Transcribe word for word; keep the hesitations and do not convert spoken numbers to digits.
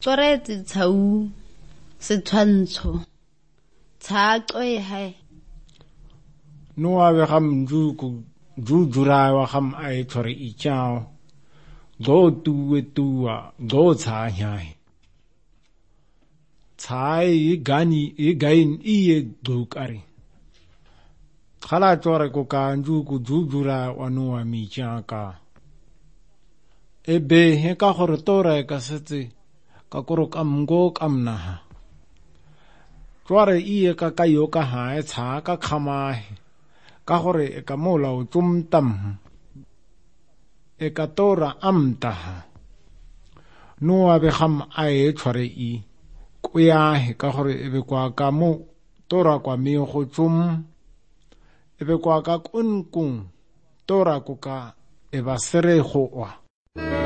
Tsoretse tshau setshwantsho tshaaqo e hae no ave ham juku jujura wa ham ai thore I chao go tu tua go cha nyai chai gani e gain I dukari khala tore ko ka juku jujura wa no mi chaka ebe he ka gore tore ka setse ka koro ka mgo kamna tore I ka kayo ka ha e cha ka khama ka gore e ka mola o tumtam e ka tora amta no ave ham ai tshware I kuya he ka gore e be kwa ka mo tora kwa me go tsum e be kwa ka kunkun tora ko ka e ba sere go wa